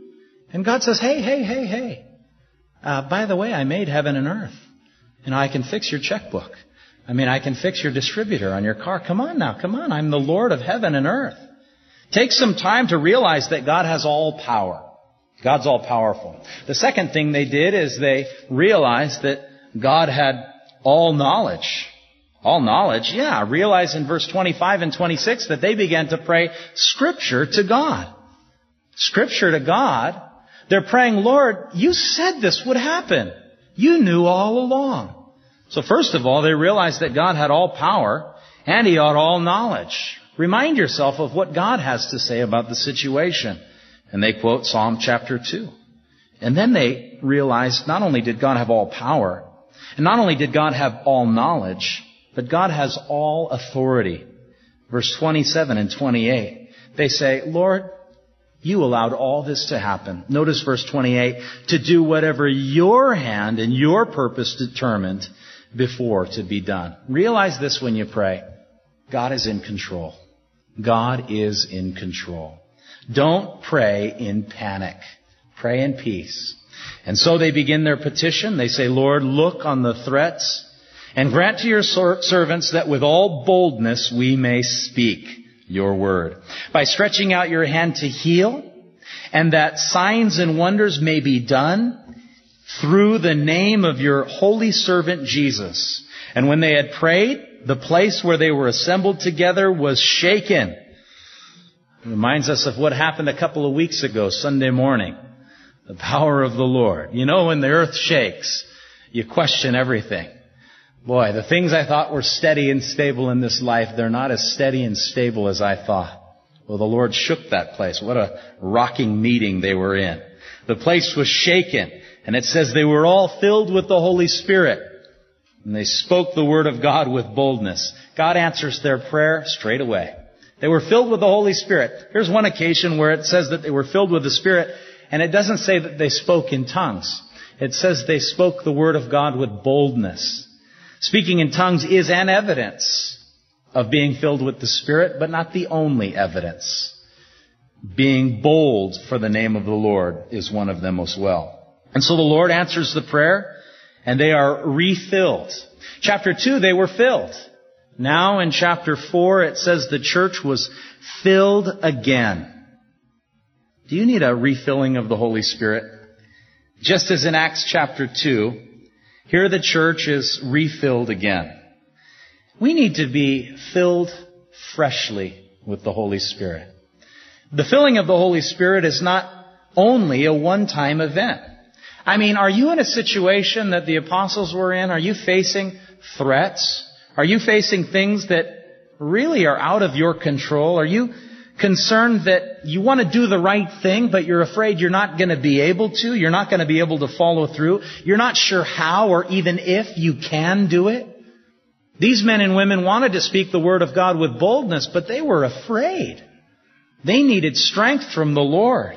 And God says, hey, hey, hey, hey. Uh, by the way, I made heaven and earth. You know, I can fix your checkbook. I mean, I can fix your distributor on your car. Come on now, come on. I'm the Lord of heaven and earth. Take some time to realize that God has all power. God's all powerful. The second thing they did is they realized that God had all knowledge. All knowledge, yeah. Realize in verse twenty-five and twenty-six that they began to pray Scripture to God. Scripture to God. They're praying, Lord, you said this would happen. You knew all along. So first of all, they realized that God had all power and He had all knowledge. Remind yourself of what God has to say about the situation. And they quote Psalm chapter two. And then they realized not only did God have all power, and not only did God have all knowledge, but God has all authority. Verse twenty-seven and twenty-eight, they say, Lord, you allowed all this to happen. Notice verse twenty-eight, to do whatever your hand and your purpose determined before to be done. Realize this when you pray. God is in control. God is in control. Don't pray in panic. Pray in peace. And so they begin their petition. They say, Lord, look on the threats and grant to your servants that with all boldness we may speak your word. By stretching out your hand to heal, and that signs and wonders may be done through the name of your holy servant Jesus. And when they had prayed, the place where they were assembled together was shaken. It reminds us of what happened a couple of weeks ago, Sunday morning. The power of the Lord. You know, when the earth shakes, you question everything. Boy, the things I thought were steady and stable in this life, they're not as steady and stable as I thought. Well, the Lord shook that place. What a rocking meeting they were in. The place was shaken. And it says they were all filled with the Holy Spirit. And they spoke the word of God with boldness. God answers their prayer straight away. They were filled with the Holy Spirit. Here's one occasion where it says that they were filled with the Spirit, and it doesn't say that they spoke in tongues. It says they spoke the word of God with boldness. Speaking in tongues is an evidence of being filled with the Spirit, but not the only evidence. Being bold for the name of the Lord is one of them as well. And so the Lord answers the prayer, and they are refilled. Chapter two, they were filled. Now in chapter four, it says the church was filled again. Do you need a refilling of the Holy Spirit? Just as in Acts chapter two, here the church is refilled again. We need to be filled freshly with the Holy Spirit. The filling of the Holy Spirit is not only a one-time event. I mean, are you in a situation that the apostles were in? Are you facing threats? Are you facing things that really are out of your control? Are you concerned that you want to do the right thing, but you're afraid you're not going to be able to? You're not going to be able to follow through? You're not sure how or even if you can do it? These men and women wanted to speak the word of God with boldness, but they were afraid. They needed strength from the Lord.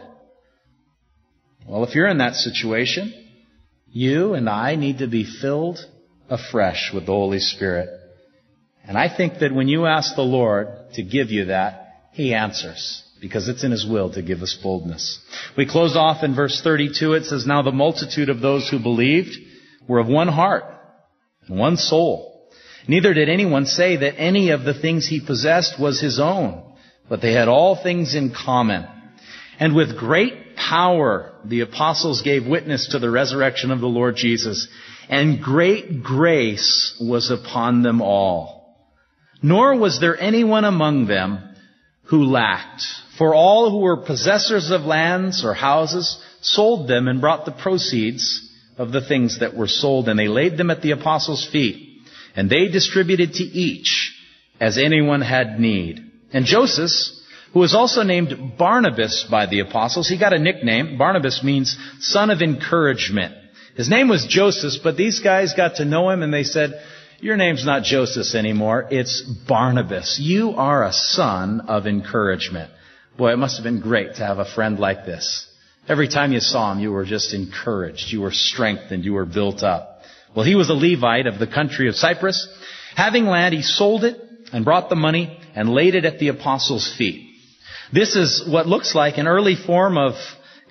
Well, if you're in that situation, you and I need to be filled afresh with the Holy Spirit. And I think that when you ask the Lord to give you that, He answers, because it's in His will to give us boldness. We close off in verse thirty-two. It says, now the multitude of those who believed were of one heart and one soul. Neither did anyone say that any of the things he possessed was his own, but they had all things in common. And with great power, the apostles gave witness to the resurrection of the Lord Jesus, and great grace was upon them all. Nor was there anyone among them who lacked. For all who were possessors of lands or houses sold them and brought the proceeds of the things that were sold, and they laid them at the apostles' feet. And they distributed to each as anyone had need. And Joseph, who was also named Barnabas by the apostles, he got a nickname. Barnabas means son of encouragement. His name was Joseph, but these guys got to know him and they said, your name's not Joseph anymore, it's Barnabas. You are a son of encouragement. Boy, it must have been great to have a friend like this. Every time you saw him, you were just encouraged. You were strengthened. You were built up. Well, he was a Levite of the country of Cyprus. Having land, he sold it and brought the money and laid it at the apostles' feet. This is what looks like an early form of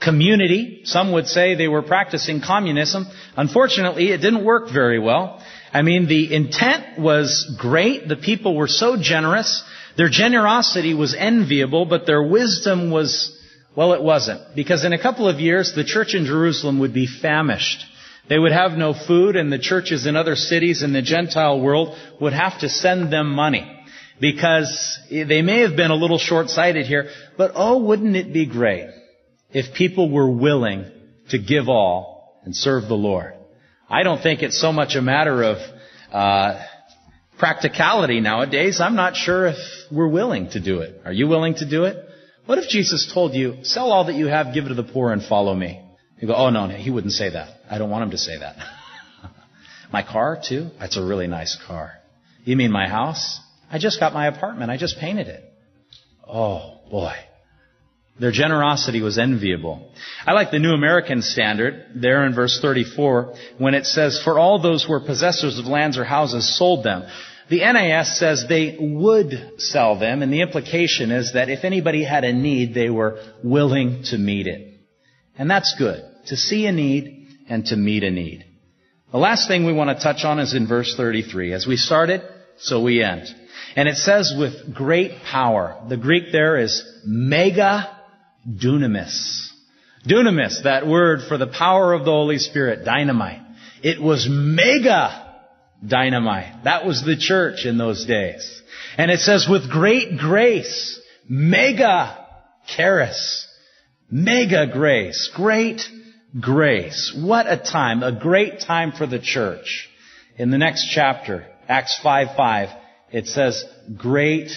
community. Some would say they were practicing communism. Unfortunately, it didn't work very well. I mean, the intent was great. The people were so generous. Their generosity was enviable, but their wisdom was, well, it wasn't. Because in a couple of years, the church in Jerusalem would be famished. They would have no food, and the churches in other cities in the Gentile world would have to send them money. Because they may have been a little short-sighted here, but oh, wouldn't it be great if people were willing to give all and serve the Lord? I don't think it's so much a matter of uh practicality nowadays. I'm not sure if we're willing to do it. Are you willing to do it? What if Jesus told you, sell all that you have, give it to the poor, and follow me? You go, oh, no, no, he wouldn't say that. I don't want him to say that. My car, too? That's a really nice car. You mean my house? I just got my apartment. I just painted it. Oh, boy. Their generosity was enviable. I like the New American Standard there in verse thirty-four when it says, for all those who were possessors of lands or houses sold them. The N A S says they would sell them, and the implication is that if anybody had a need, they were willing to meet it. And that's good, to see a need and to meet a need. The last thing we want to touch on is in verse thirty-three. As we started, so we end. And it says with great power. The Greek there is mega dunamis. Dunamis, that word for the power of the Holy Spirit, dynamite. It was mega dynamite. That was the church in those days. And it says with great grace, mega charis, mega grace, great grace. What a time, a great time for the church. In the next chapter, Acts five five, it says great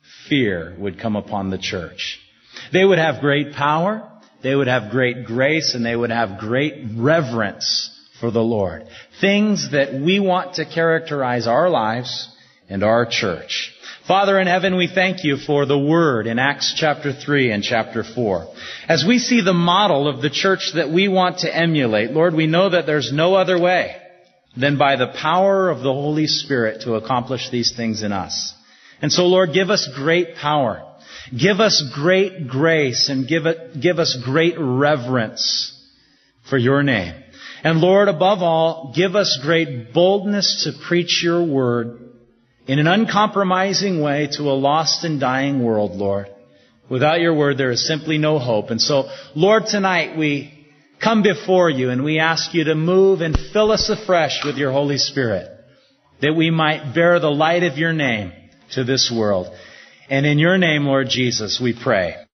fear would come upon the church. They would have great power, they would have great grace, and they would have great reverence for the Lord. Things that we want to characterize our lives and our church. Father in heaven, we thank you for the word in Acts chapter three and chapter four. As we see the model of the church that we want to emulate, Lord, we know that there's no other way than by the power of the Holy Spirit to accomplish these things in us. And so, Lord, give us great power. Give us great grace and give it, give us great reverence for your name. And Lord, above all, give us great boldness to preach your word in an uncompromising way to a lost and dying world, Lord. Without your word, there is simply no hope. And so, Lord, tonight we come before you and we ask you to move and fill us afresh with your Holy Spirit, that we might bear the light of your name to this world. And in your name, Lord Jesus, we pray.